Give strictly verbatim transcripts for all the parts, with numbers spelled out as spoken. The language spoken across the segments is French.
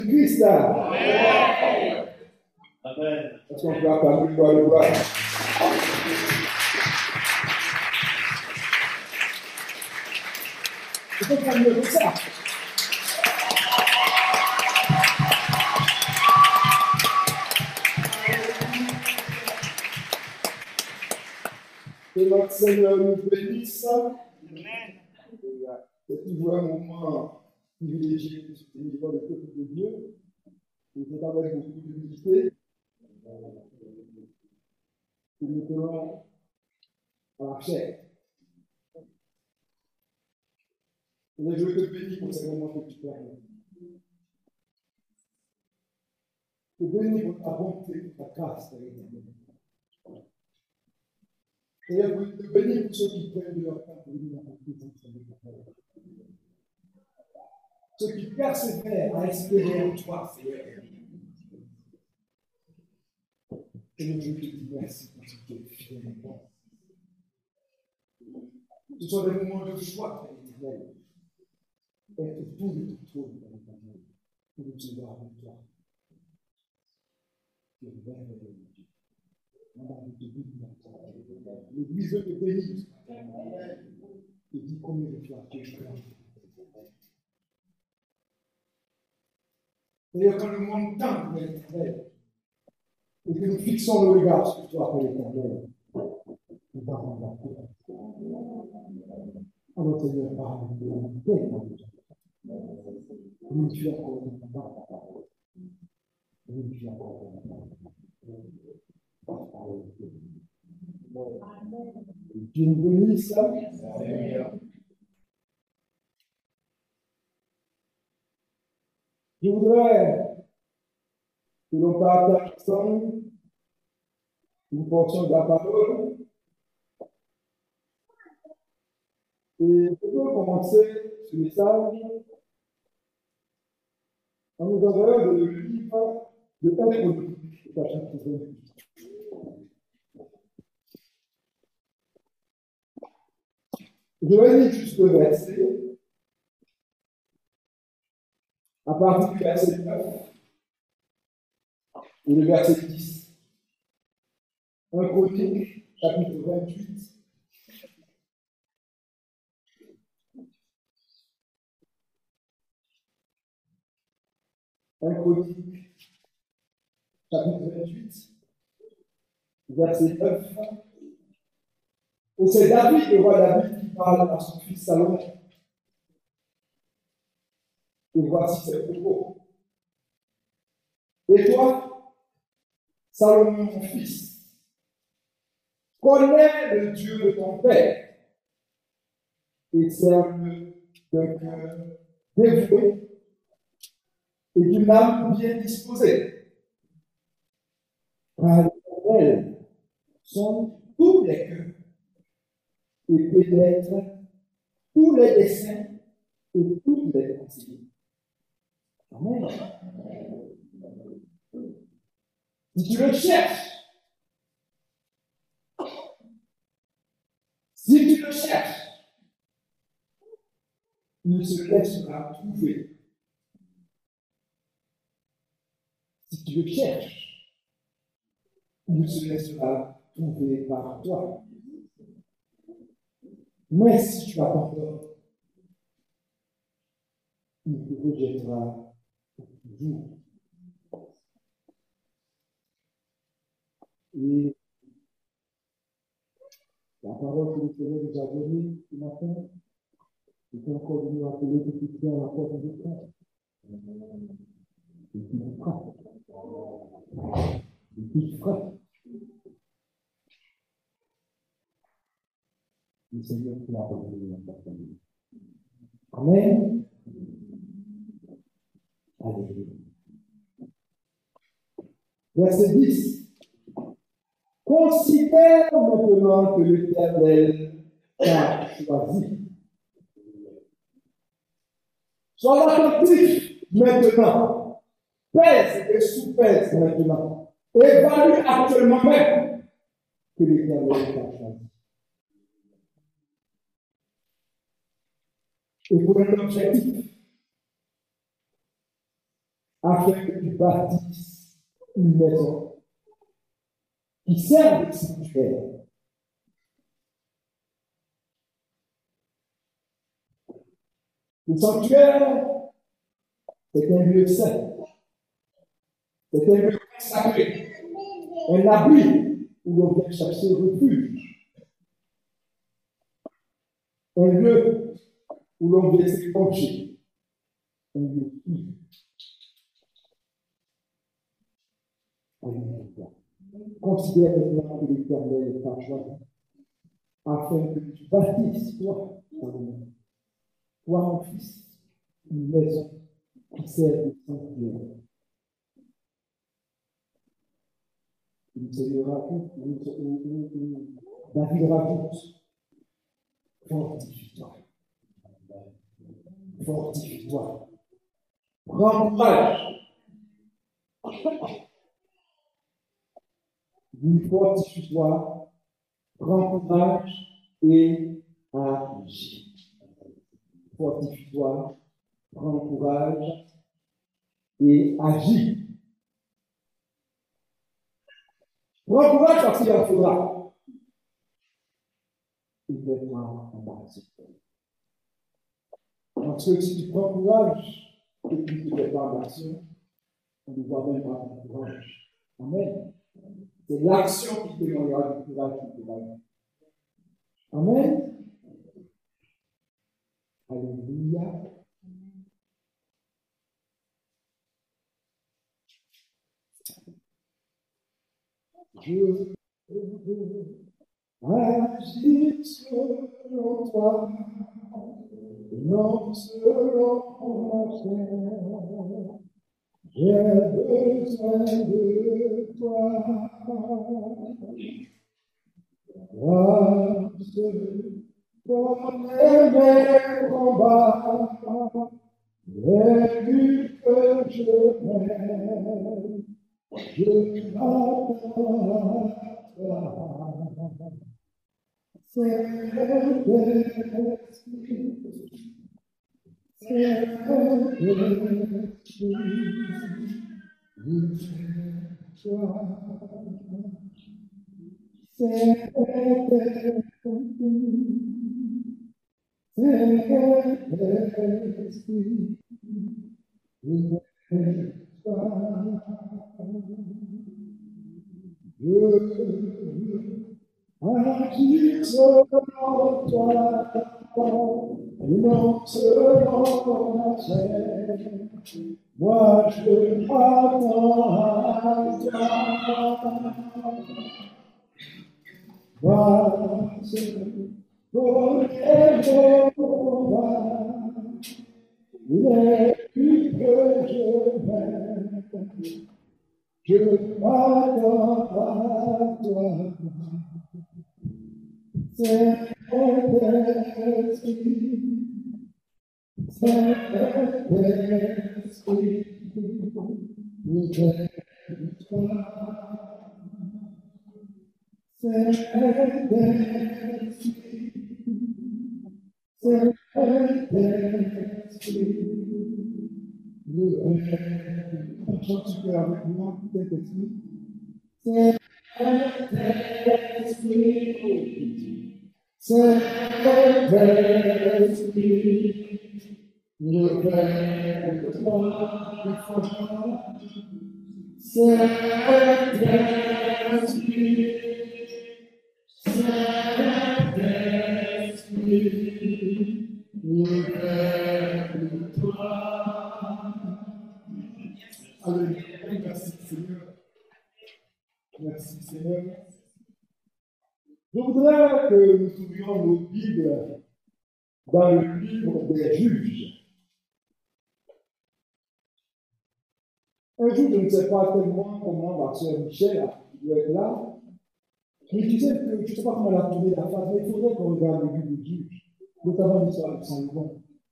Christ. Amen. Amen. Est-ce qu'on peut acclamer gloire de gloire? Il faut faire mieux que ça. Que notre Seigneur nous bénisse. Amen. C'est toujours un moment privilégié de soutenir le peuple de Dieu. Et c'est avec beaucoup d'humilité que nous tenons à la chair. Et je veux te bénir pour ces moments que tu permets. Te bénir pour ta bonté, pour ta grâce, Seigneur, je veux te bénir pour ceux qui prennent de leur temps pour venir à ta présence avec ta parole. Ceux qui persévèrent à espérer en toi, Seigneur. Et je te dis merci parce que tu es fidèle. Ce sont des moments de joie, Père éternel. Et que tout ne te trouve, Père éternel. Que nous te voir avec toi. Tu es merveilleux. L'Église veut te bénir. Et dis combien de fois tu es grand. D'ailleurs, quand le monde tente, Père éternel, et que nous fixons nos regards sur toi, Père éternel, nous parlons de la paix. Alors, Seigneur, parle de la paix dans nous. Nous tu as encore une parole. Nous tu as encore une parole. Dieu nous bénisse. Je voudrais que l'on partage ensemble une portion de la parole. Et je peux commencer ce message en nous envoyant le livre de Être, chapitre vingt-huit. Je vais lire juste le verset, à partir du verset neuf et le verset dix. un Chronique, chapitre vingt-huit. un Chronique, chapitre vingt-huit, verset neuf. Et c'est David, le roi David, qui parle à son fils Salomon. Et voici ses propos. Et toi, Salomon, mon fils, connais le Dieu de ton père et serve-le d'un cœur dévoué et d'une âme bien disposée. Car l'Éternel sont tous les cœurs et pénètre tous les desseins et toutes les pensées. Amen. Si tu le cherches, si tu le cherches, il se laissera trouver. Si tu le cherches, il se laissera trouver par toi. Mais si tu abandonnes, il te rejettera toujours. Et la parole que le Seigneur nous a donnée ce matin, il faut encore nous rappeler que tu tiens la porte de frère. Et tu me frappes. Et tu frappes. Le Seigneur te l'a donné la porte. Amen. Alléluia. Verset dix. Considère maintenant que l'Éternel t'a choisi. Sois attentif maintenant. Pèse et sous-pèse maintenant. Évalue actuellement même que l'Éternel t'a choisi. Et pour un objectif. afin que tu bâtisses une maison qui serve de sanctuaire. Le sanctuaire, c'est un lieu saint. C'est un lieu sacré. Un abri où l'on vient chercher refuge. Un lieu où l'on vient s'épancher. Un lieu pur. Alléluia. Considère maintenant que l'Éternel est ta joie, afin que tu bâtisses, toi, toi, mon fils, une maison qui sert de sanctuaire. Il se raconte, David raconte, fortifie-toi, fortifie-toi, prends courage, dis fortifie-toi, prends courage et agis. Fortifie-toi, prends courage et agis. Prends courage parce qu'il en faudra. Il va être embarrassé. Parce que si tu prends courage et que tu ne fais pas d'action, on ne voit même pas ton courage. Amen. C'est l'action qui te donnera du courage qui te donne. Amen. Alléluia. Je agis selon toi, non selon ma chair. J'ai besoin de toi. Grâce pour mes combats, j'ai vu que je m'aime. Je m'attends à toi. Saint-Esprit, Saint-Esprit, je t'aime, toi. Saint-Esprit, Saint-Esprit, je t'aime, toi. Je agis selon toi, non selon ma chair. Moi je m'attends à toi. Grâce pour les combats, les plus que je m'aime. Je m'attends à toi. Saint-Esprit, Saint-Esprit, nous t'aimons toi. Saint-Esprit, Saint-Esprit, nous t'aimons. Chante super avec moi, Saint-Esprit. Saint-Esprit, Saint-Esprit, nous t'aimons toi. Saint-Esprit, Saint-Esprit, nous t'aimons toi. Alléluia, merci Seigneur. Merci Seigneur. Je voudrais que nous ouvrions nos Bibles dans le livre des Juges. Un jour, je ne sais pas tellement comment ma soeur Michel a pu être là. Je me disais que je ne sais pas comment elle a tourné la face, mais il faudrait qu'on regarde le livre des Juges, notamment l'histoire de Samson.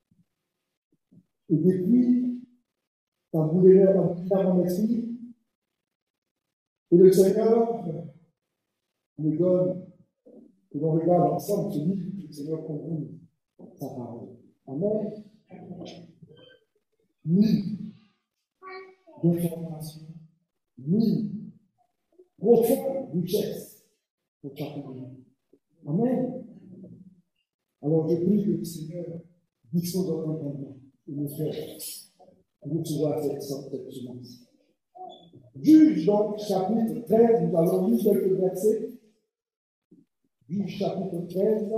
Et depuis, ça voulait dans mon esprit. Et le Seigneur me donne que l'on regarde ensemble ce livre que le Seigneur conduit sa parole. Amen. Oui. d'informations, ni profonde richesse pour chacun de nous. Amen. Alors je prie que le Seigneur dispose de notre entendement et nous fait recevoir cette cette semence. Juge donc, chapitre treize, nous allons lire quelques versets. Juge chapitre treize.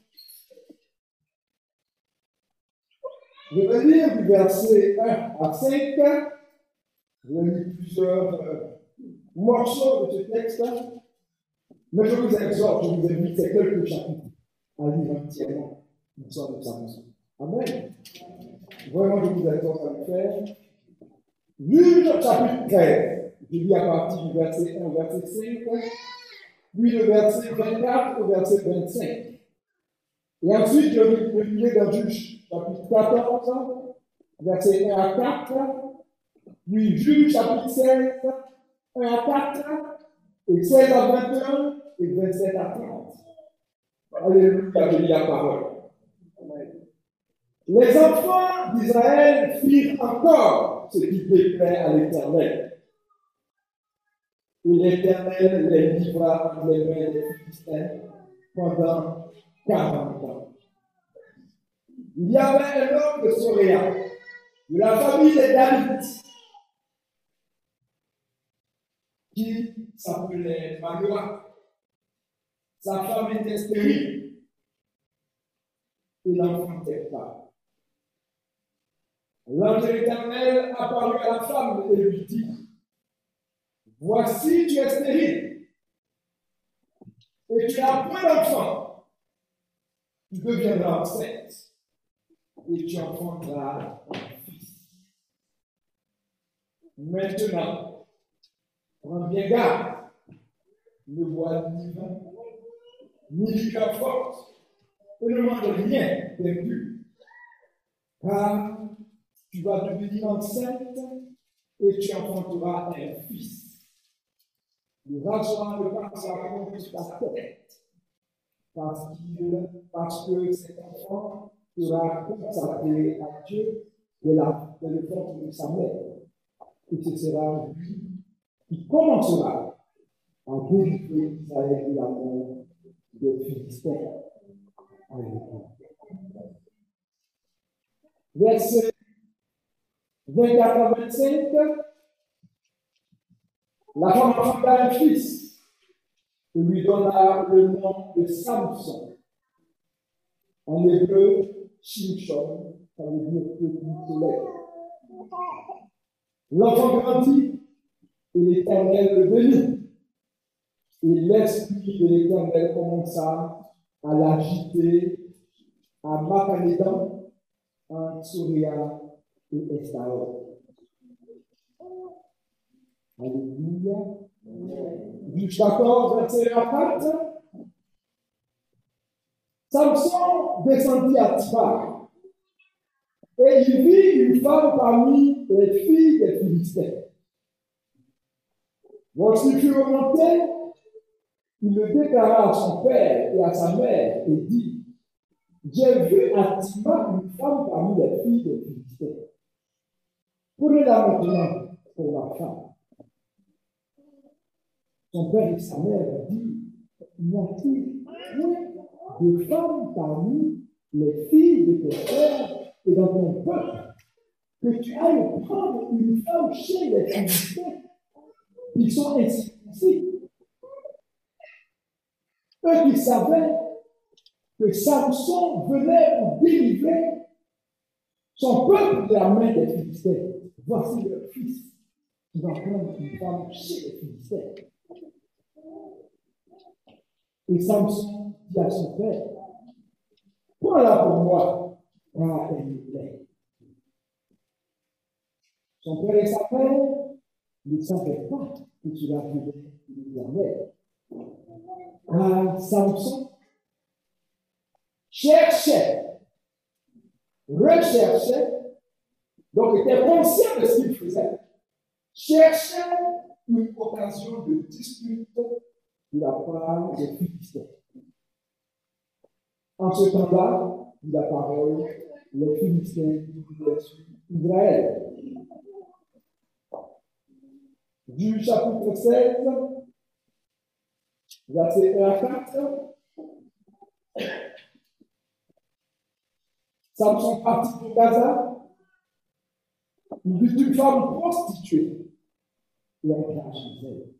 Je vais lire du verset un à cinq. Je vais lire plusieurs euh, morceaux de ce texte. Mais je vous exhorte, je vous invite ces quelques chapitres à lire entièrement l'histoire de Samson. Amen. Vraiment, je vous exhorte à le faire. Juge chapitre treize. Je lis à partir du verset un au verset cinq, puis le verset vingt-quatre au verset vingt-cinq. Et ensuite, je vais lire dans Juge chapitre quatorze, verset un à quatre, puis Juge chapitre seize, un à quatre, et seize à vingt et un, et vingt-sept à trente. Alléluia, je lis la parole. Les enfants d'Israël firent encore ce qui déplaît à l'Éternel. Et l'Éternel les livra entre les mains des Philistins pendant quarante ans. Il y avait un homme de Soréa, de la famille des Davidites, qui s'appelait Manoah. Sa femme était stérile et l'enfantait pas. L'ange de l'Éternel apparut à la femme et lui dit: voici, tu es stérile et tu n'as point d'enfant. Tu deviendras enceinte et tu enfanteras un fils. Maintenant, prends bien garde, ne bois ni vin, ni liqueur forte, et ne mange rien d'impur, car tu vas devenir enceinte et tu enfanteras un fils. Le rasoir ne passera point sur ta tête, parce, parce que cet enfant sera consacré à Dieu de la de le ventre de sa mère. Et ce sera lui qui commencera à délivrer Israël de la main des Philistins. Alléluia. Verset vingt-quatre à vingt-cinq. La femme enfanta un fils et lui donna le nom de Samson. En hébreu, Shimshon, ça veut dire petit soleil. L'enfant grandit et l'Éternel le bénit. Et l'esprit de l'Éternel commença à l'agiter à Macanédan, en Soréa et Estaol. Alléluia. Juge quatorze, verset un à quatre. Samson descendit à Tibar et il vit une femme parmi les filles des Philistins. Lorsqu'il fut remonté, il le déclara à son père et à sa mère et dit: j'ai vu à Tibar une femme parmi les filles des Philistins. Prenez-la maintenant pour ma femme. Son père et sa mère dit: n'y a-t-il point de femmes parmi les filles de tes frères et dans ton peuple que tu ailles prendre une femme chez les Philistins qui sont incirconcis? Eux qui savaient que Samson venait pour délivrer son peuple de la main des Philistins. Voici leur fils qui va prendre une femme chez les Philistins. Et Samson dit à son père: prends-la pour moi, car elle me plaît. Son père et sa mère ne savaient pas que cela venait de l'Éternel. Car Samson cherchait, recherchait, donc était conscient de ce qu'il faisait, cherchait une occasion de dispute de la part des Philistins. En ce temps-là, dit la parole, les Philistins disaient sur Israël. du chapitre seize, verset un à quatre. Samson partit pour Gaza. Il vit une femme prostituée. Et elle crache chez elle.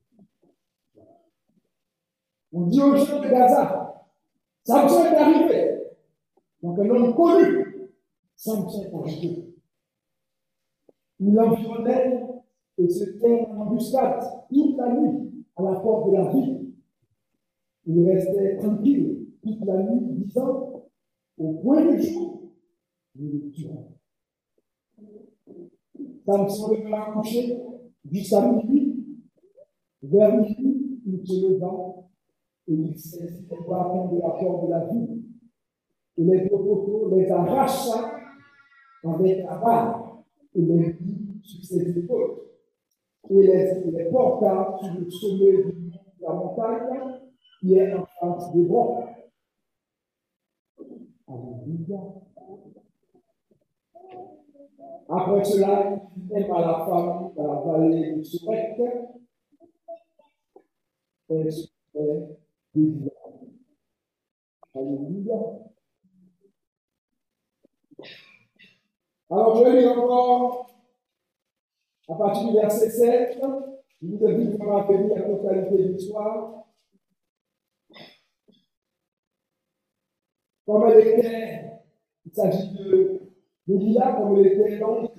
On dit aux gens de Gaza, Samson est arrivé. Donc un homme connu, Samson est arrivé. Il environnait et se tenait en embuscade toute la nuit à la porte de la ville. Il restait tranquille toute la nuit, disant, au point du jour, nous le tuerons. Samson demeura couché jusqu'à minuit. Vers minuit, il se leva et il saisit les bâtons de la porte de la ville. Et les deux poteaux les arracha avec la balle et les mit sur ses épaules. Et les, les porta sur le sommet de la montagne qui est en face des bras. Alléluia. Après cela, il aime à la femme dans la vallée de Sorek. Elle se fait désirable. Alléluia. Alors, je vais lire encore à partir du verset sept. Je vous ai dit que vous rappelez la totalité de l'histoire. Comme elle était, il s'agit de, de Lila, comme elle était donc.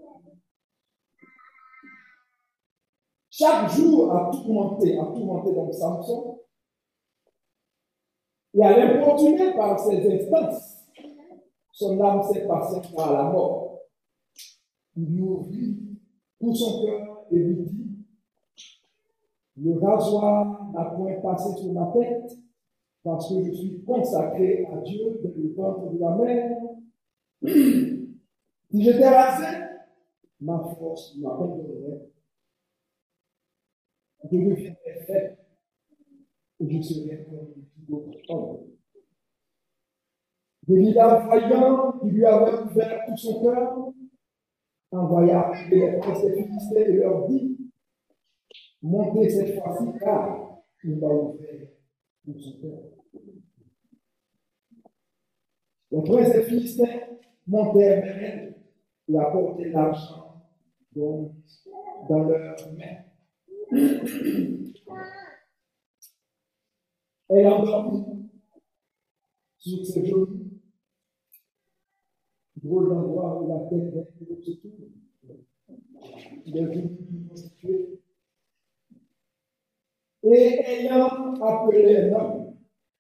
Chaque jour a tourmenté, a tourmenté donc Samson. Et à l'importuner par ses instances, son âme s'est passée par la mort. Il lui ouvrit tout son cœur et lui dit, le rasoir n'a point passé sur ma tête, parce que je suis consacré à Dieu depuis le ventre de la mère. Si j'étais rasé, ma force m'abandonnerait. Je deviendrais faible et je serais comme tout autre homme. Délila, voyant qu'il lui avait ouvert tout son cœur, envoya les princes des Philistins et leur dit, montez cette fois-ci car il m'a ouvert tout son cœur. Les princes des Philistins montèrent vers elle et apportaient l'argent dans leurs mains. Elle endormit sur ses genoux, drôle d'endroit où la tête d'un se tourne. Il est venu constituer. Et ayant appelé un homme,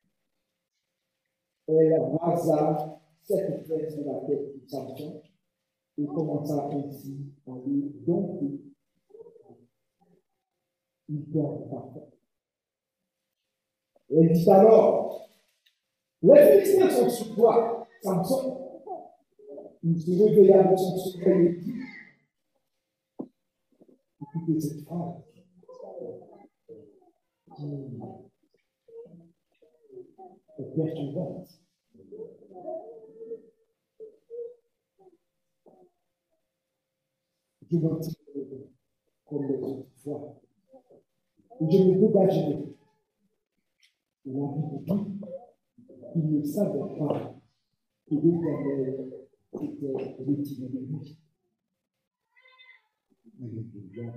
elle rasa cette tresse de la tête de Samson et commença ainsi à lui dompter. Il perd parfait. Elle dit alors, les Philistins sont sur toi, Samson. Il se réveilla de son sommeil et dit, écoutez cette phrase. Est perturbante. Je m'en tire comme les autres fois. Et je me dégagerai. Et la vie de tout, il ne savait pas que l'Éternel était retiré de lui. Alléluia.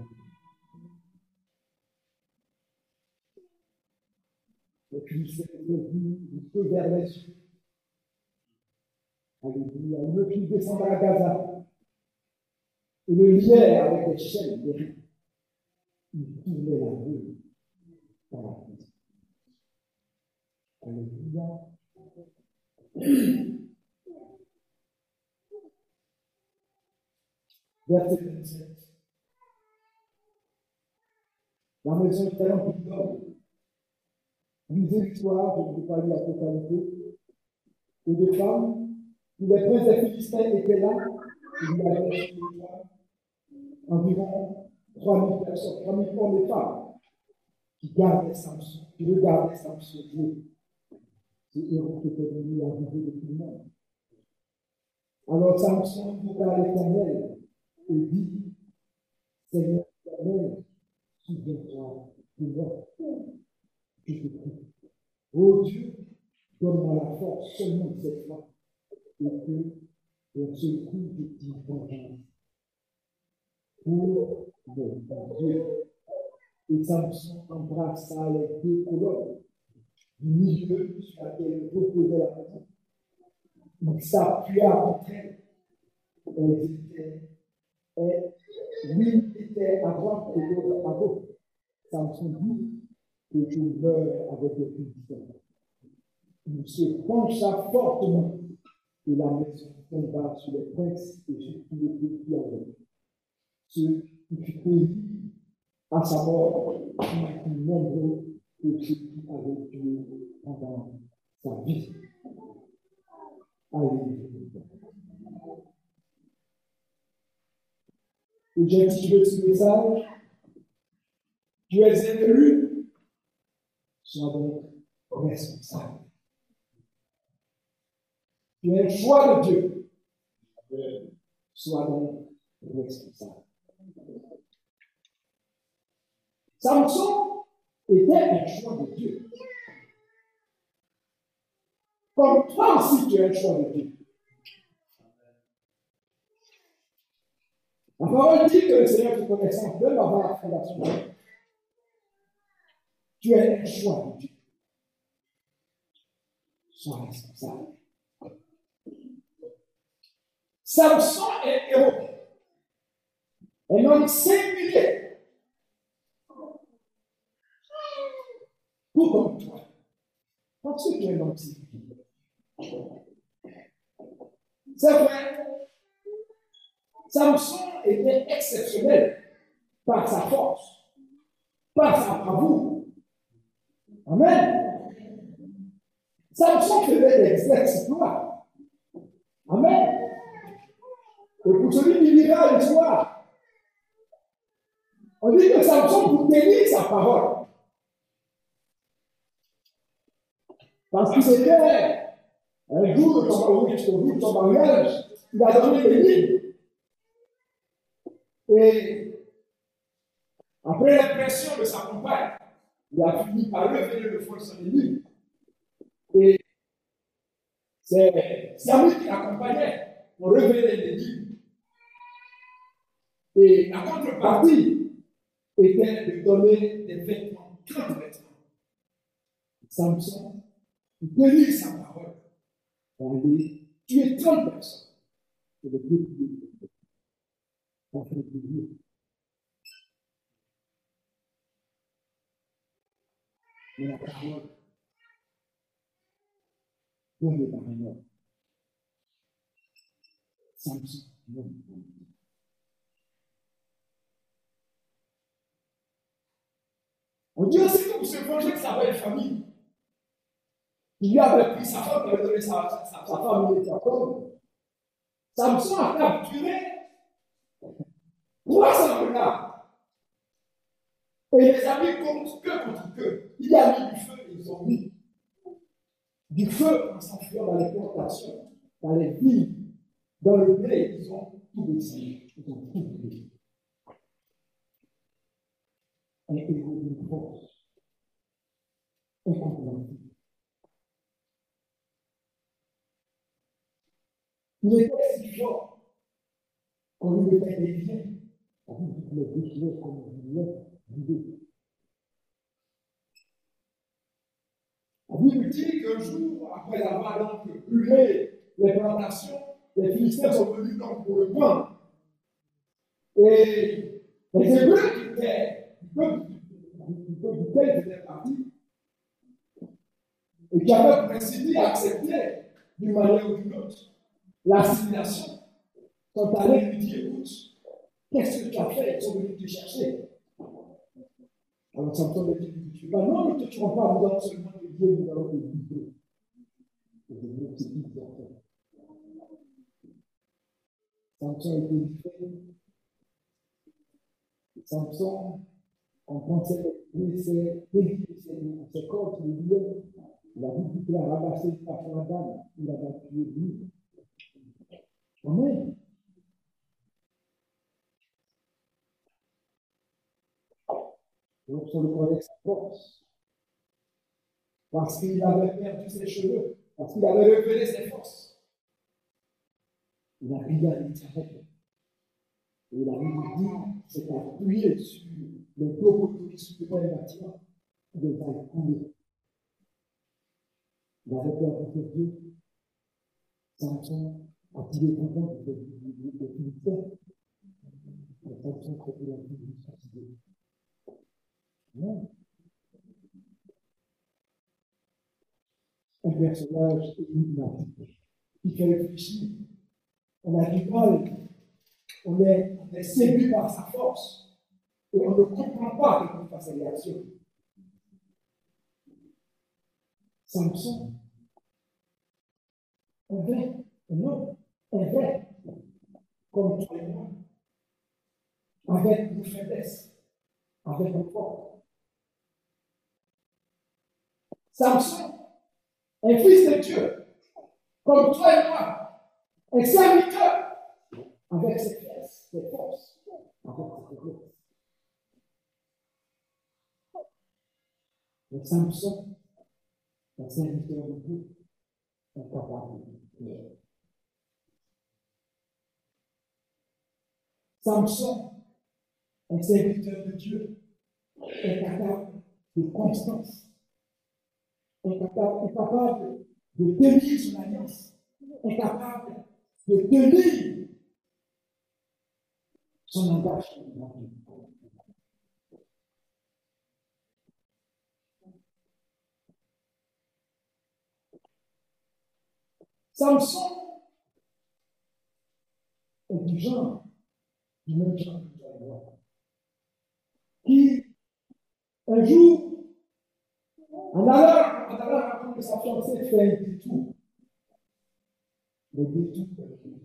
Et puis il s'est revenu, il peut vers les cieux. Alléluia. Il veut qu'il descende à Gaza. Et le liait avec des chaînes de riz. Il tournait la rue dans la prison. Alléluia. Verset vingt-sept. La maison est tellement plus d'hommes. Lisez l'histoire, je ne vais pas lire la totalité. Et des femmes, où les princes des Philistins étaient là, il y avait environ trois mille personnes, trois mille hommes et femmes qui gardaient Samson, qui regardaient Samson jouer. Ce héros qui était venu arriver de tout le monde. Alors Samson invoqua l'Éternel et dit, Seigneur Éternel, souviens-toi de moi. Je te prie. Oh Dieu, donne-moi la force seulement cette fois, et que d'un seul coup je dis vengeance pour mon Dieu. Et Samson embrassa les deux colonnes du milieu sur laquelle reposait la maison. Il s'appuya contre elles. Elles étaient, elles, l'une était à droite et l'autre à gauche. Samson dit que je meurs avec les Philistins. Il se pencha fortement et la maison tomba sur les princes et sur tous les pays qui avaient. Ceux qui furent péris à sa mort furent plus nombreux que ceux qui avaient tué pendant sa vie. Alléluia. Et j'ai intitulé ce message: Tu es un élu, sois donc responsable. Tu es un choix de Dieu, sois donc responsable. Samson était un choix de Dieu. Comme toi aussi, tu es un choix de Dieu. La parole dit que le Seigneur te connaissant même avant la fondation de l'homme. Tu es un choix de Dieu. Sois responsable. Samson est héros. Un homme singulier. Tout comme toi. Parce que tu es un homme singulier. C'est vrai. Samson était exceptionnel par sa force, par sa bravoure. Amen. Samson faisait des exploits. Amen. Et pour celui qui lira l'histoire, on dit que Samson pour tenir sa parole. Parce que c'était un jour de son mariage, il a donné des livres. Et après l'impression de sa compagne, il a fini par révéler le fond de son livre. Et c'est Samuel qui l'accompagnait pour révéler les livres. Et la contrepartie était de donner des vêtements, trente vêtements. Samson, il tenait sa parole pour aller tuer trente personnes. Et le Dieu pour faire plaisir. Mais la parole donnée par un homme. Samson, l'homme. On dit aussi que pour se venger de sa belle famille, il lui avait pris sa femme, il avait donné sa, sa, sa, sa femme, il était comme. Samson a capturé trois cents renards. Et les amis comptent que contre que. Il a mis du feu et ils ont mis du feu en s'enfuyant dans les plantations, dans les villes, dans le blé, ils ont tout baissé. Ils ont tout brûlé. Un héros d'une force incompréhensible. Il était si fort qu'on lui mettait des liens. On lui déchirait comme une lettre d'idée. La Bible dit qu'un jour, après avoir donc brûlé les plantations, les Philistins sont venus donc pour le prendre. Et les Hébreux qui étaient du peuple duquel ils faisaient partie, et qui avaient pour ainsi dire accepté d'une manière ou d'une autre l'assimilation, sont allés lui dire: écoute, qu'est-ce que tu as fait? Ils sont venus te chercher. Alors Samson me dit: tu vas non, ne te tuerons pas, nous allons seulement te dire, nous allons te livrer. Et je veux te dire, Samson était livré. Samson, on pensait que c'est ses corps qui le liaient. Il a dit qu'il a ramassé sa femme, il a tué lui. Amen. Donc, on le connaît sa force. Parce qu'il avait perdu ses cheveux. Parce qu'il avait révélé ses forces. Il a rivalité avec eux. Et il a dit, c'est appuyé sur les propos qui sont le bâtiment. Il va couler. Il avait peur de Dieu. Samson a tiré content de Philistins. Et Samson a pris la vie de suicider. Non. Un personnage énigmatique qui fait réfléchir. On a du mal. On est, on est séduit par sa force. Et on ne comprend pas comment faire ses réactions. Samson, un vrai, un homme, un vrai, comme toi et moi, avec nos faiblesses, avec nos forces. Samson, un fils de Dieu, comme toi et moi, un serviteur, avec ses faiblesses, ses forces, avec ses faiblesses. Mais Samson, un serviteur de Dieu, incapable de prier. Samson, un serviteur de Dieu, incapable de constance, incapable, incapable de tenir son alliance, incapable de tenir son engagement. Samson est du genre, du même genre que toi et moi, qui, un jour, en allant, en allant raconter sa fiancée, fait un détour. Le détour de lui.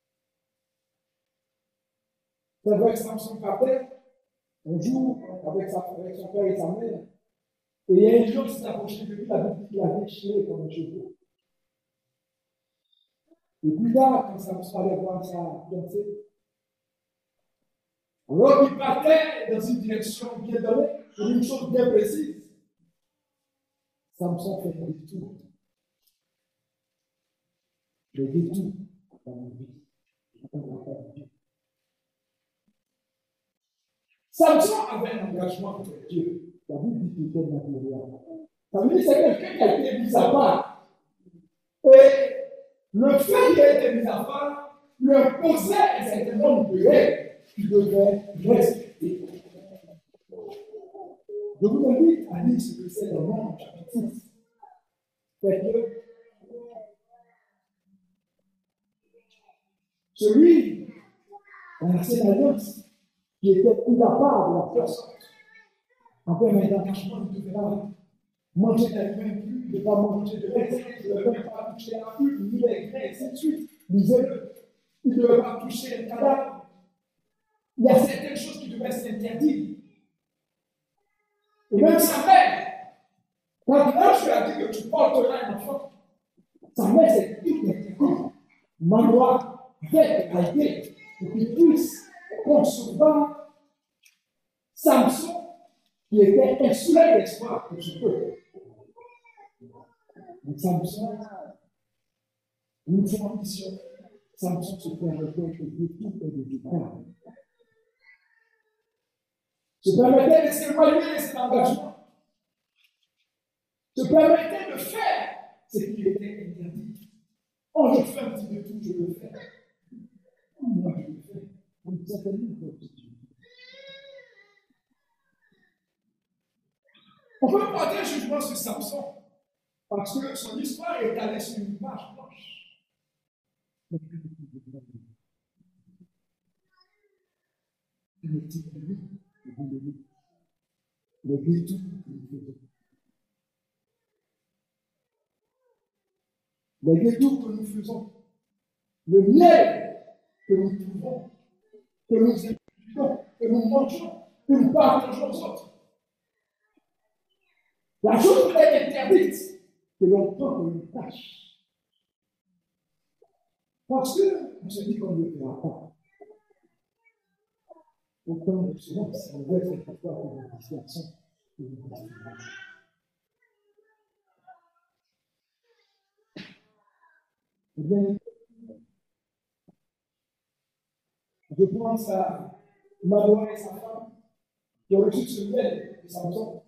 C'est vrai que Samson partait un jour avec, sa, avec son père et sa mère, et il y a un jour qui s'est approché de lui, la Bible qui l'a déchiré comme un cheveu. Et plus tard, quand Samson allait voir sa fiancée, alors il partait dans une direction bien donnée, pour une chose bien précise. Samson fait un détour. Le détour dans la vie. Samson avait un engagement avec Dieu. La Bible dit qu'il était matériel. Ça veut dire que c'est quelqu'un qui a été mis à part. Et le fait qu'il ait été mis à part lui imposait un certain nombre de règles qu'il devait respecter. Je vous invite à lire ce que c'est dans Romains chapitre six. C'est que celui dans l'ancienne alliance qui était mis à part de la personne avait un engagement, il ne devait pas manger d'aliment plus, il ne devait pas manger de raisin, il ne devait pas toucher la pulpe, ni les grains, et ainsi de suite. Lisez-le. Il ne devait pas toucher le cadavre. Il y a certaines choses qui devaient s'interdire. Et même sa mère, quand l'ange lui a dit que tu porteras un enfant, sa mère s'est tout interdit. Manoir avec qualité pour qu'il puisse concevoir Samson qui était insulé d'espoir pour ce peuple. Mais Samson, une fois en mission, Samson se permettait de tout et de déclarer. Se permettait de s'éloigner de cet engagement. Se permettait de faire ce qui était interdit. Oh, je fais un petit peu tout, je le fais. Moi, je le fais. Une certaine prostituée. On peut porter un jugement sur Samson parce que son histoire est allée sur une page blanche. Il est typique le détour que nous faisons. Les détours que nous faisons, le miel que nous trouvons, que nous étudions, que nous mangeons, que nous partageons aux autres. La chose peut être interdite, que l'on prend comme une tâche. Parce qu'on se dit qu'on ne le fera pas. autant de souvent, ça nous aide quelquefois pour une distraction. Eh bien, je pense à Manoah et sa femme qui ont reçu ce miel de Samson.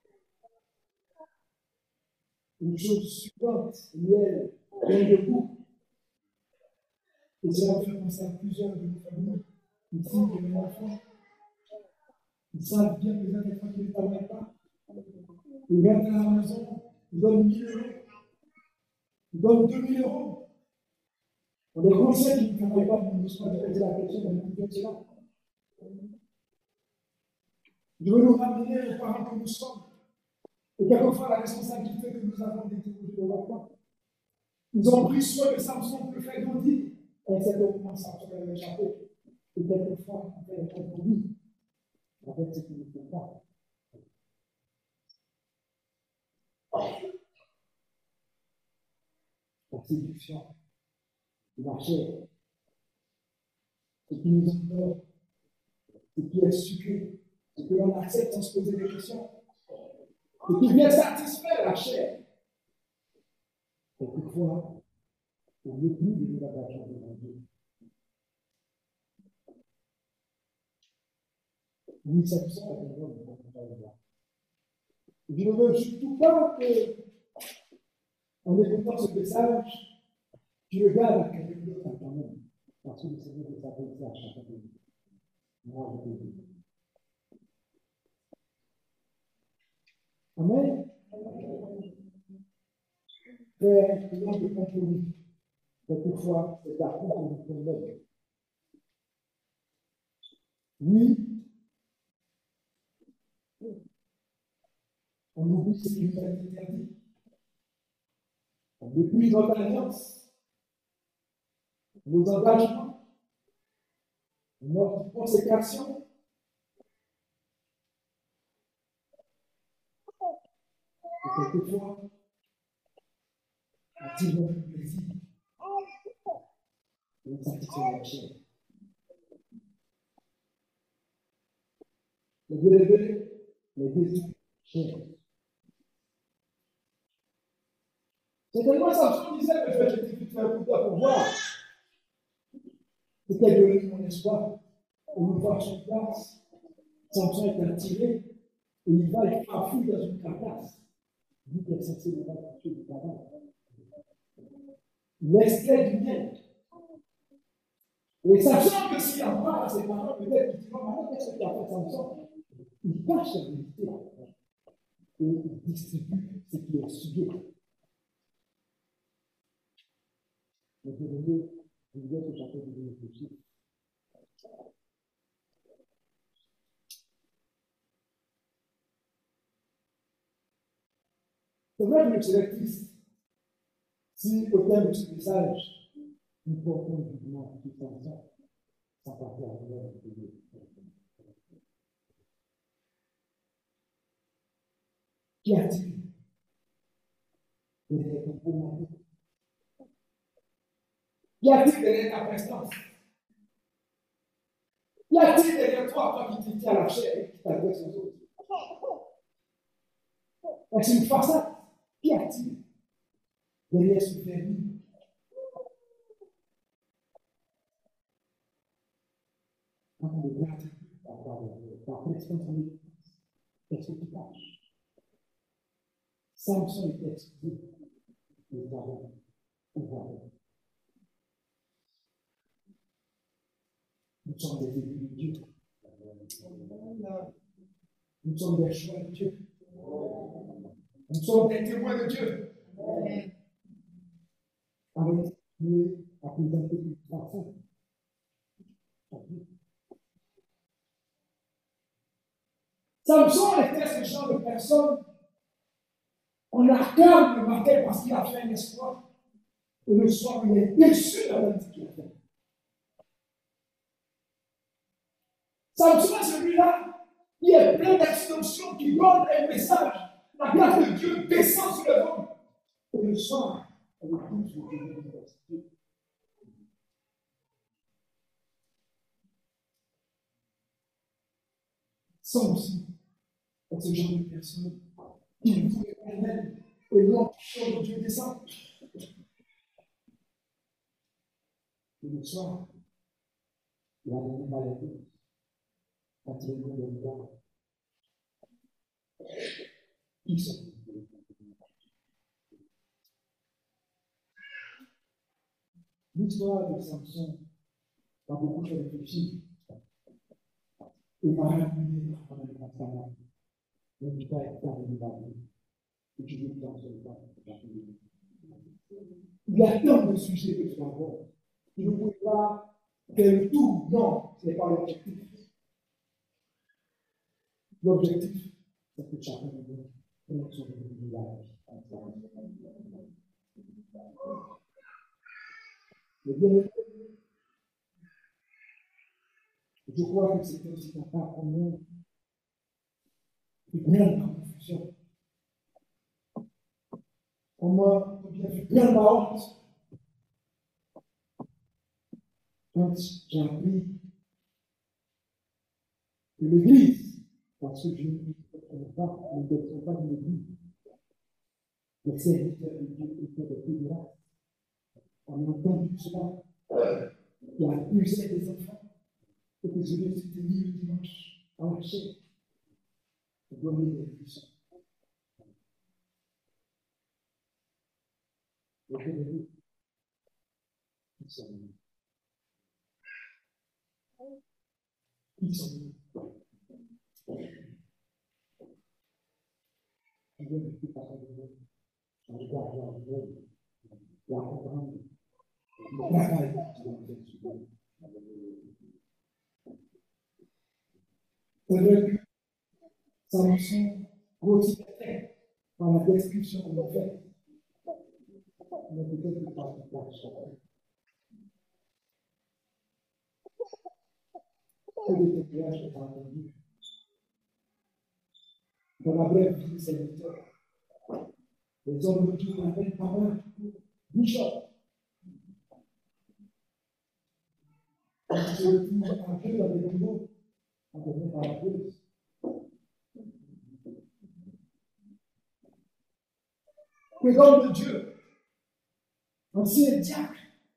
Une chose suivante, miel, plein de goût. Et cela me fait penser à plusieurs de nos familles, ici, de mes enfants. Ils savent bien que les uns des fois qu'ils ne travaillent pas. Ils rentrent à la maison, ils donnent mille euros, ils donnent deux mille euros. On est conscient qu'ils ne travaillent pas pour nous poser la question de nous dire cela. Je veux nous ramener aux parents que nous sommes. Et quelquefois, la responsabilité que nous avons d'éduquer nos enfants. Ils ont pris soin de Samson pour le faire grandir. Et c'est le moment Samson a échappé. Et quelquefois, on fait un compromis avec ce qui ne fait pas. La séduction, la chair, ce qui nous endort, ce qui est sucré, ce que l'on accepte sans se poser des questions, ce qui vient satisfaire la chair. Quelquefois, on n'est plus de nous attacher devant Dieu. Oui, ça me semble un homme dont on va le voir. Je ne veux surtout pas que, en écoutant ce message, tu regardes à quelqu'un d'autre à toi-même, parce que le Seigneur est apporté à chacun de nous. Moi, je te dis. Amen. Faire un homme de compromis. Quelquefois, c'est d'apprendre à nous connaître. Oui, on oublie ce qui nous a été interdit. On méprise notre alliance, nos engagements, notre consécration. Et quelquefois, on tire notre plaisir. Et on satisfait la chair. Le délégué, le désirs chair. C'est tellement Samson disait que je vais jeter tout un coup pour voir. C'était devenu mon espoir. On me voit sur place. Samson est attiré et il va être affouillé dans une carcasse. Lui qui est censé ne pas toucher du cadavre. Il extrait du miel. Et sachant que s'il en parle à ses parents, peut-être qu'il dira, maintenant, qu'est-ce qu'il a fait Samson? Il cache la vérité et il distribue ce qui est sujet. Mais je veux je veux que chacun de nous réfléchisse. C'est vrai que je serais triste si, au terme de ce message, nous portons du jugement tout ensemble, sans parler à l'heure de Dieu. Qu'y a-t-il derrière ton beau mari? Qu'y a-t-il derrière ta prestance? Qu'y a-t-il derrière toi, toi qui te tiens à la chair et qui t'adresse aux autres? Est-ce une façade? Qu'y a-t-il derrière ce vernis? Quand on regarde ta prestance en église, qu'est-ce que tu caches? Samson était exclu de travail au travail. Nous sommes des élus de Dieu. Nous sommes des choix de Dieu. Nous sommes des témoins de Dieu. Avec Dieu à présenter une façon. Samson était ce genre de personne qu'on acclame le matin parce qu'il a fait un espoir. Et le soir, il est déçu d'avoir dit qu'il a fait. Samson est celui-là qui est plein d'extensions, qui donne un message. La grâce de Dieu descend sur le monde. Et le soir, elle est toute sur l'université. Samson est ce genre de personne qui loue l'Éternel et l'ambition de Dieu descend. Et le soir, il a donné la réponse quand il est venu de regard. Qui sont l'histoire de Samson m'a beaucoup fait réfléchir et m'a ramené à la constamment. Le mystère est arrivé dans la vie. Et je veux dans ce temps. Il y a tant de sujets que tu abordes. Tu ne pouvez pas faire le tout. Non, ce n'est pas l'objectif. L'objectif, c'est que chacun de nous ait son village. Le bien, je crois que c'est aussi un pas pour nous qui prennent la confusion. Comment bien fait bien ma honte quand j'ai appris que l'Église, parce que je ne connais pas, ne dépend pas de l'Église, les serviteurs de Dieu étaient des pédérastes. On a entendu cela. Il y a usé des enfants et que je vais se tenir le dimanche à la chair pour donner des leçons. Et que les qui sont nous? Qui sont nous? Je vais me faire parler de vous. Je vais regarder en vous. Je vais comprendre le travail qui va vous être suivi. C'est vrai que Samson grossièreté par la description qu'on a faite. Mais peut-être que pas toute la chose. Et des témoignages que tu as entendus. Dans la brève vie des serviteurs, les hommes de Dieu l'appellent papa, bishop. Quand tu te retrouves à Dieu dans les bureaux, on devient par la police. Que l'homme de Dieu, ancien diacre,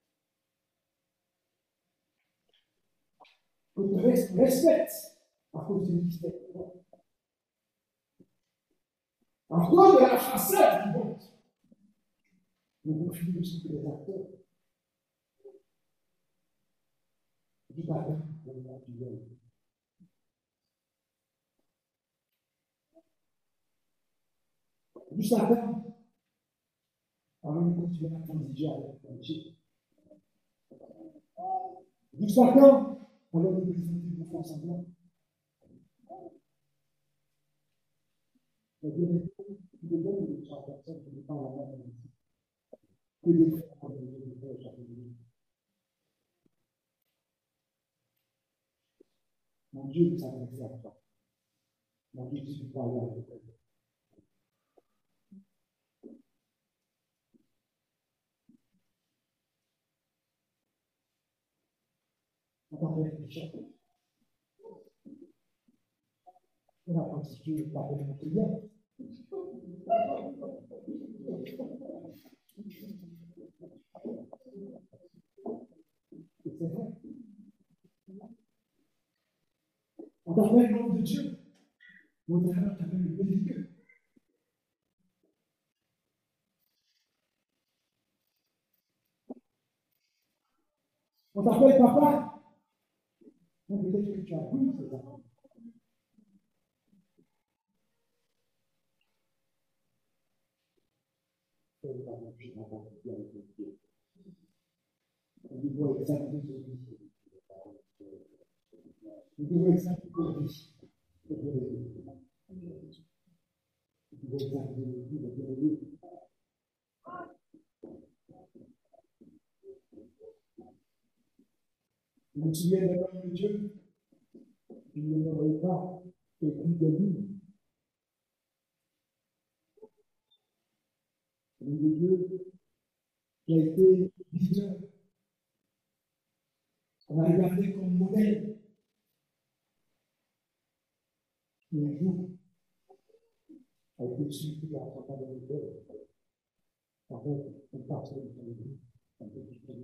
que tu respectes à cause du ministère. À cause de la façade qui monte. Nous confions aussi que les acteurs. Du matin, on a du lait. Juste matin, avant de continuer à transiger avec le Dieu. Juste matin, avant de présenter vos forces semblantes. Le bien-être, il est bon de chaque personne qui n'est pas la même ici. Que les frères ont besoin de faire chaque jour. Mon Dieu vous s'adresse à toi. Mon Dieu tu peux parler avec toi. On va réfléchir. On va continuer par le prière. C'est vrai. On t'appelle le nom de Dieu. Mon frère t'appelle le bénédicat. On t'appelle papa. Donc peut-être que tu as pris ces enfants. On dit bon, exactement ce que c'est. On dit bon, exactement ce que c'est. Je me souviens d'un homme de Dieu, il ne m'aurait pas écrit de lui. L'homme de Dieu qui a été leader. On a regardé comme modèle. un jour a été suivi à travers le cœur avec un pasteur de l'église, un petit peu.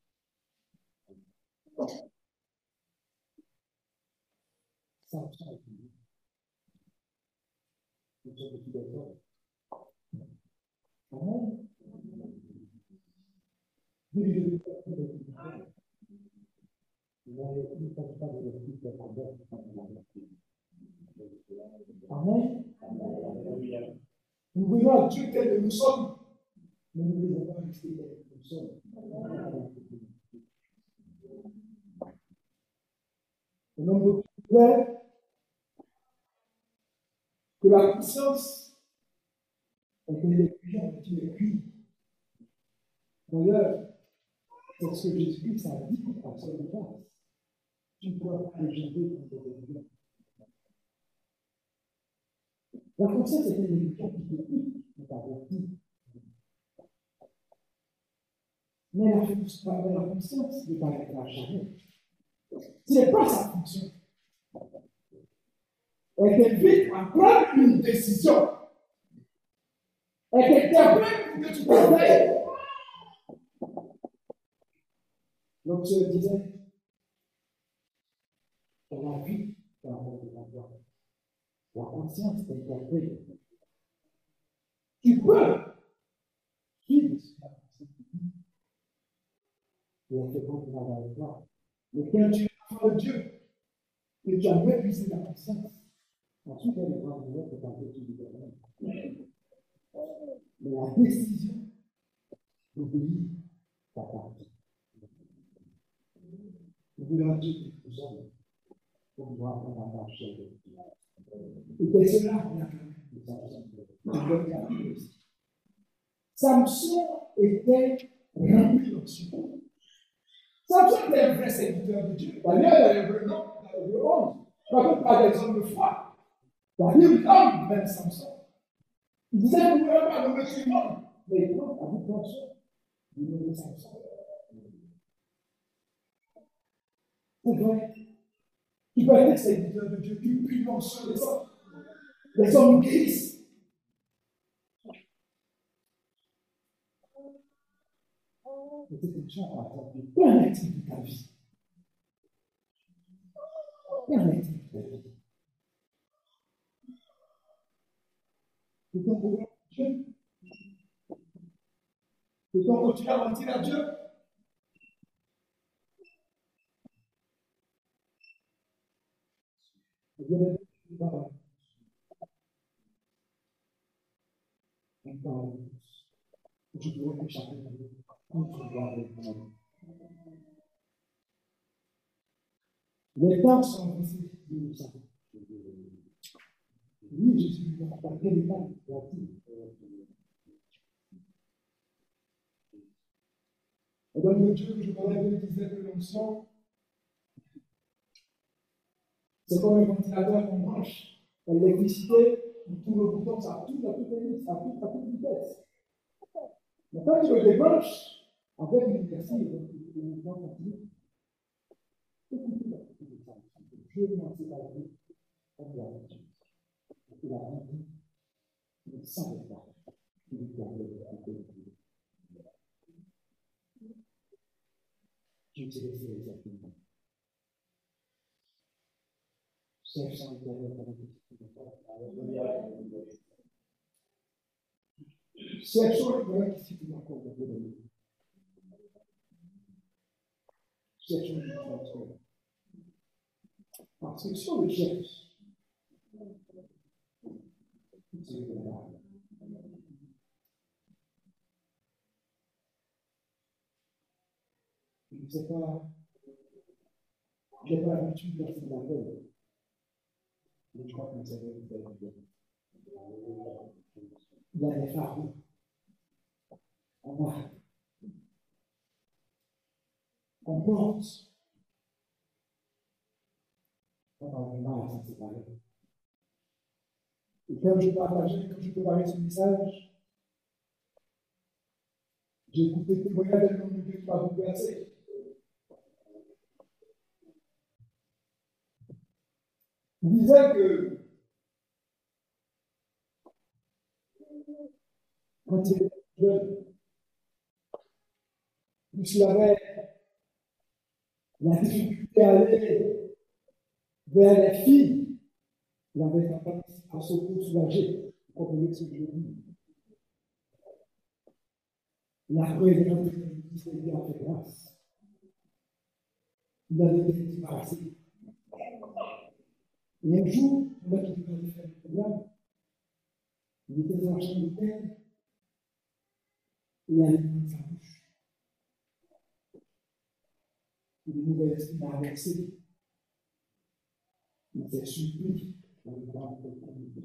Ça, ça, nous sommes tous d'accord. Amen. Oui, je vais faire tout le temps. Il ne s'agit pas de l'esprit de la mort. Amen. Nous voyons Dieu tel que nous sommes, mais nous ne devons pas rester tel que nous sommes. Un homme de clair que la puissance est intellectuelle qui est cuite. D'ailleurs, c'est ce que Jésus-Christ a dit à son place. Tu ne dois pas rejeter ton religion. La conscience est une religion qui te pique, qui t'avertit. Mais la conscience ne t'arrêtera jamais. Ce n'est pas sa fonction. Elle t'invite à prendre une décision. Elle t'invite pour que tu t'appelles. Donc, je disais, dans la vie, dans la mort de la gloire, la conscience t'interpelle. Tu peux suivre ce que la conscience dit. Et elle fait bon pour la gloire. Mais quand tu es enfant de Dieu, et tu as méprisé la conscience, ensuite elle va venir pour t'empêcher du bonheur. Mais la décision d'obéir t'appartient. Nous voulons Dieu que nous sommes pour pouvoir prendre la marche de Dieu. Et c'est cela qu'on a fait. Samson était rempli d'onction. Samson était un vrai serviteur de Dieu. D'ailleurs, il y a un vrai nom dans le Hébreu onze. Quand on parle des hommes de foi, la Bible nomme même Samson. Il disait, vous ne pouvez pas nommer tout le monde. Mais il prend à bout de l'onction. Il nomme Samson. C'est vrai. Tu peux être serviteur de Dieu, tu puis l'onction des hommes. Les hommes guérissent. Et cette question à apporter. Qu'en est-il de ta vie? Qu'en est-il de ta vie? Peut-on trouver Dieu? Peut-on continuer à mentir à Dieu? Et bien, je parle. On parle. Je dois que chacun de nous doit répondre. Les temps sont difficiles, nous savons. Oui, je suis dans quel état doit-il? Et donc, le Dieu que je parlais de disait que l'onction, c'est comme un ventilateur qu'on branche. L'électricité, on tourne le bouton, ça tourne à toute vitesse, à toute, à toute vitesse. Mais quand tu le débranches, avec une inertie, le mouvement continue. Écoutez la petite décision. Je vais lancer la vie comme la vie. Il a dit, il ne savait pas qu'il était avec le j'utilise les arguments. Cherche à l'intérieur de la cherchons le vrai qui s'est encore de nous. Cherchons le vrai. Parce que si on le cherche, c'est le vrai. Je ne sais pas, je n'ai pas l'habitude de faire la veille. Mais je crois que nous avons fait la veille. Il y a des fardeaux. On a. On porte. On a du mal à s'en séparer. Et comme je partageais, comme je préparais ce message, j'ai écouté le témoignage d'un homme de Dieu qui m'a bouleversé. Il disait que Quand il était jeune, plus il avait la difficulté à aller vers les filles, il avait tendance à s'auto-soulager, comme ce que je dis. Et après, il est rentré dans l'église et il a fait grâce. Il avait été débarrassé. Et un jour, on a quitté le faire le programme. Il était dans la chambre de terre. Et il allait prendre sa bouche. Et le nouvel esprit l'a inversé. Il s'est surpris dans le bras de l'autre.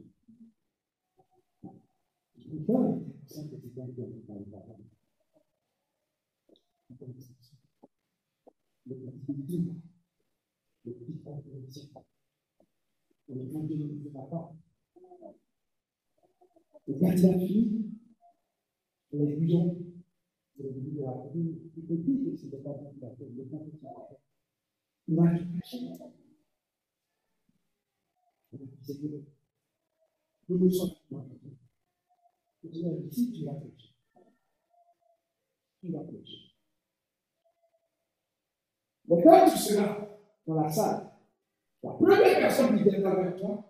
Le cœur était conscient que c'était un cœur dans le bras. Le petit dur, le petit petit. Et le grand Dieu ne nous fera pas. Et quand il a fini, les bouillons, le début de la vie, il peut dire que ce n'était pas bon pour la tête, le temps que ça a fait. Il a tout caché. C'est que nous nous sommes dans le temps. Le Seigneur dit, si tu vas pécher, tu vas pécher. Mais quand tu seras dans la salle, la première personne qui viendra vers toi,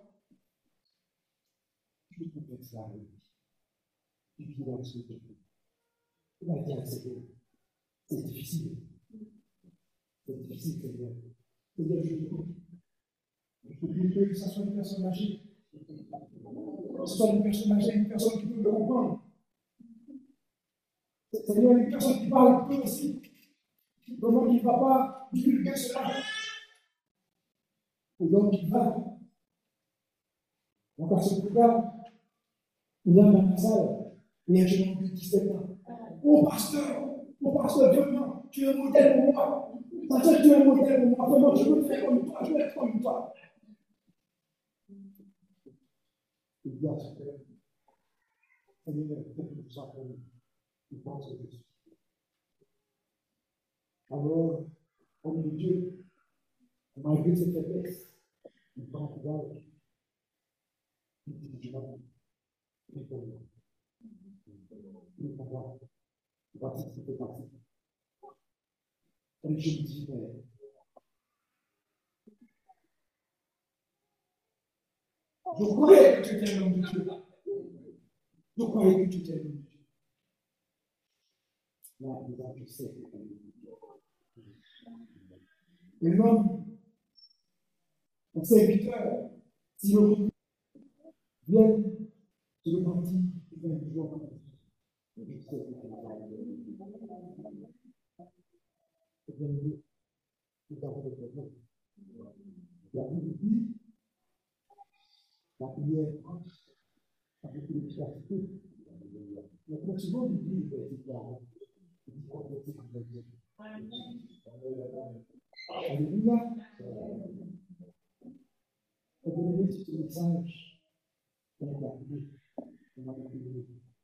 tu peux faire ça avec lui. Et puis il va expliquer. Il va dire, c'est difficile. C'est difficile, c'est bien. C'est-à-dire, je peux. Je peux plus que ça soit une personne âgée. Que ce soit une personne âgée, une personne qui peut me comprendre. C'est-à-dire une personne qui parle un peu aussi. Comment il ne va pas divulguer cela. Et donc il va. Donc à ce programme, il y a dans la salle, il y a un jeune homme de dix-sept ans. Oh pasteur, oh pasteur, vraiment, tu es un modèle pour moi. Ça fait que tu es un modèle pour moi. Vraiment, je veux faire comme toi, je veux être comme toi. Il dit à son père, Seigneur, peut-être que ça pour lui. Il pense que je suis. Alors, homme de Dieu, malgré ses faiblesses, il prend courage. Il dit, je vais il faut moi. Il faut moi. Voici ce qui peut passer. Et je me dis, mais je croyais que tu étais un homme de Dieu. Je croyais que tu étais un homme de Dieu. Là, déjà, je sais que tu es un homme de Dieu. Et l'homme, un serviteur, si l'on vient se repentir, il va toujours repentir. Je sais que tu es un homme de Dieu. Et bien, nous avons des problèmes. La Bible dit, la prière marche avec une efficacité. Mais quand souvent, nous dit, il dit qu'on peut dire que Dieu. Alléluia. Et vous avez ce message dans la Bible. Dans la Bible.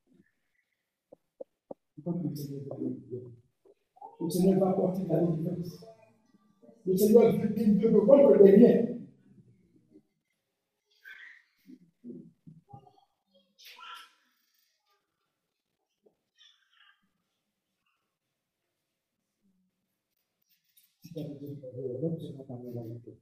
Je crois que le Seigneur va nous. Le Seigneur va apporter la délivrance. Le Seigneur veut me rendre des biens. Si tu as besoin de faire l'homme, tu vas parler la vérité.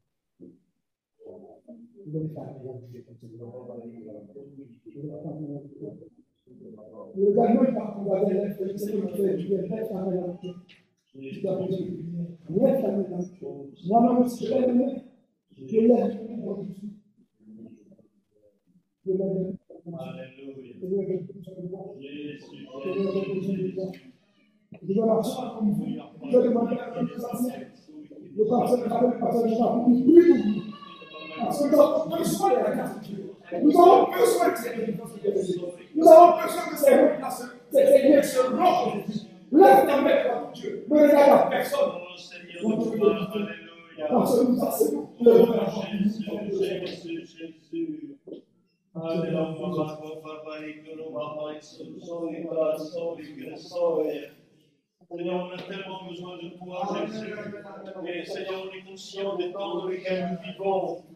Tu dois parler la vérité comme tu dois parler la vérité. Tu dois parler la vérité. Le gars, même quand on va aller, le Seigneur fait, je vais faire parler la vérité. Tu dois besoin de prier. Laisse parler la vérité. Moi-même, si je l'aime, je l'aime. Je l'aime. Alléluia. Je dois marcher comme vous. Je dois demander à l'organisation. Le pasteur ne va pas faire ça. Parce que nous avons besoin de la grâce de Dieu. Nous avons besoin de cette délivrance de Dieu. Nous avons besoin de ces remplaçants, ces seigneurs se rendent de Dieu. Lève ta main devant Dieu. Ne regarde à personne. Parce que nous assurons le nom de la Seigneur, on a tellement besoin de toi, Jésus. Et Seigneur, on est conscient des temps dans lesquels nous vivons.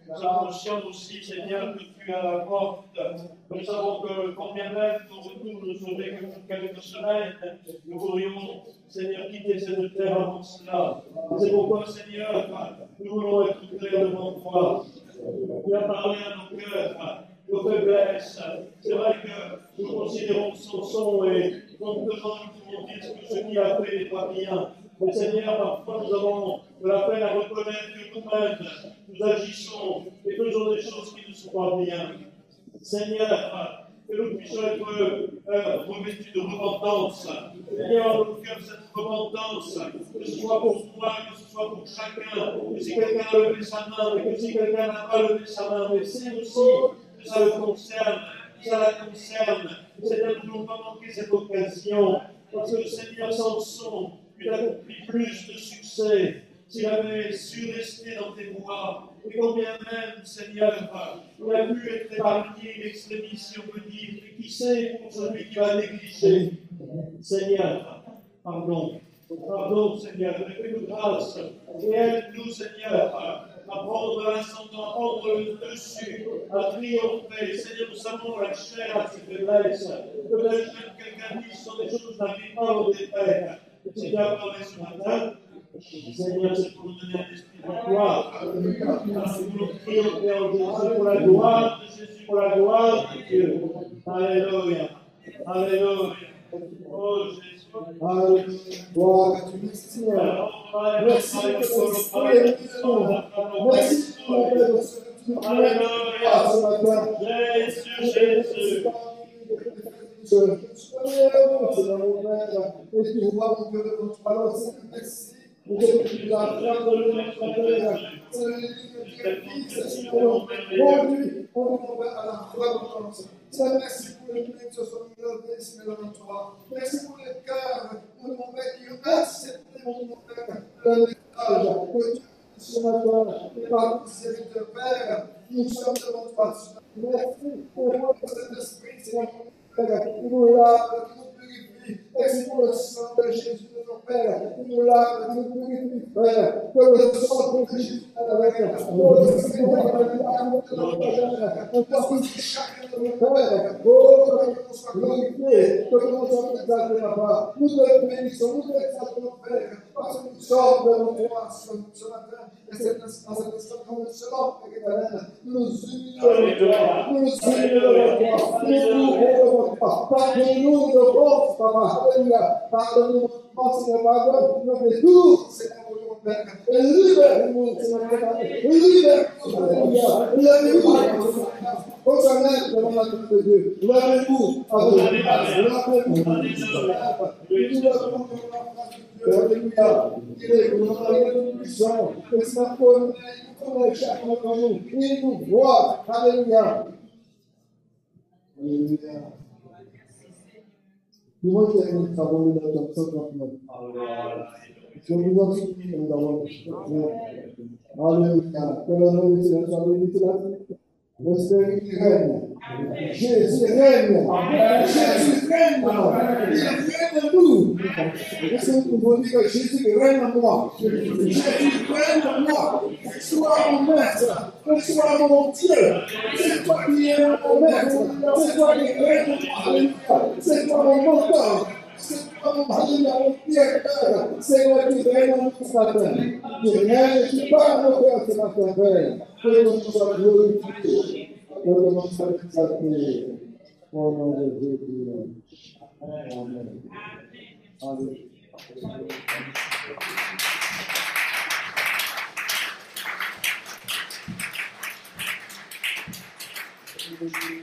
Nous sommes conscients aussi, Seigneur, que tu es à la porte. Nous savons que quand bien même ton retour nous saurait que pour quelques semaines, nous pourrions, Seigneur, quitter cette terre avant cela. C'est pourquoi, Seigneur, nous voulons être clairs devant toi. Tu as parlé à nos cœurs, nos faiblesses. C'est vrai que nous considérons Samson et compte devant nous pouvons dire que ce qu'il a fait n'est pas bien. Mais Seigneur, parfois nous avons de la peine à reconnaître que nous-mêmes, nous agissons et faisons des choses qui ne sont pas bien. Seigneur, que nous puissions être euh, revêtus de repentance. Seigneur, dans nos cœurs, cette repentance, que ce soit pour moi, que ce soit pour chacun, que si quelqu'un a levé sa main, et que si quelqu'un n'a pas levé sa main, mais c'est aussi que ça le concerne, que ça la concerne. Seigneur, nous ne voulons pas manquer cette occasion, parce que le Seigneur Samson, il a accompli plus de succès s'il avait su rester dans tes voies. Et combien même, Seigneur, il a pu être épargné l'extrémité, si on peut dire, et qui sait pour celui qui va négliger. Seigneur, pardon. Pardon, Seigneur, fais-nous grâce. Et aide-nous, Seigneur, à prendre l'ascendant, à prendre le dessus, à triompher. Seigneur, nous savons la chair à ses faiblesses. Peut-être même quelqu'un dit ce sont des choses que nous n'arrivons pas au défaire. Seigneur, parlez ce matin. Seigneur, c'est pour nous donner un esprit de gloire. Nous voulons triompher en Jésus pour la gloire de Jésus, pour la gloire de Dieu. Alléluia. Alléluia. Oh Jésus. Alléluia. Gloire à Dieu. Seigneur. Merci pour ton esprit. Merci pour la paix de ce que tu nous donnes ce matin. Jésus, Jésus. Seigneur mon Père, excuse-moi mon Dieu de notre parole, merci. Pour ce que tu nous as fait de notre Père. C'est le livre de Christ, c'est mon Dieu, on nous met à la reconnaissance. Seigneur, merci pour les plaies qui se sont levées ici devant toi. Merci pour les cœurs, pour mon Père qui acceptent mon Père, le message que tu ce matin, et par le serviteur Père, nous sommes devant toi. Merci pour cet esprit, Seigneur. Qui nous lave, qui nous purifie. Merci pour le sang de Jésus de notre Père. Qui nous lave, qui nous purifie, Père. Que le sang de Jésus avec nous. Oh, le Seigneur, on purifie chacun de nos Pères. Oh, que nous soyons glorifiés, que nous soyons exaltés, Papa. Nous te bénissons, nous te exaltons, Père. Parce que nous sommes devant toi ce matin. Et c'est dans cet instant comme nous sommes, Père, nous nous unissons devant toi. Nous nous unissons devant toi. Nous nous pardonne-nous de force, Papa. Alléluia. Pardonne-nous de Seigneur, pardonne-nous de tout, Seigneur, mon Père. Et libère-nous, Seigneur, et libère-nous, Alléluia. Lève-nous, au Seigneur, devant la tête de Dieu. Lève-nous, Alléluia. Lève-nous, Alléluia. Il est le puissant, le Seigneur connaît, il connaît chacun d'entre nous. Il nous voit, Alléluia. Alléluia. Dis-moi qu'il y a une travaux de comme ça maintenant. Je vous en prie, nous avons Alléluia. Que le nom de Dieu soit béni. Le Seigneur règne. Jésus règne. Jésus règne. Il règne en nous. Est-ce que vous voulez dire que Jésus règne en moi? Jésus règne en moi. Sois mon maître. Sois mon Dieu. C'est toi qui es mon maître. C'est toi qui règne en moi. C'est toi mon mentor. C'est toi mon Alléluia, mon Pierre. C'est moi qui règne en nous ce matin. Qui règne, qui parle au cœur ce matin, Père. Que nous soyons glorifiés. Que nous soyons exaltés. Au nom de Jésus. Amen. Amen. Thank you.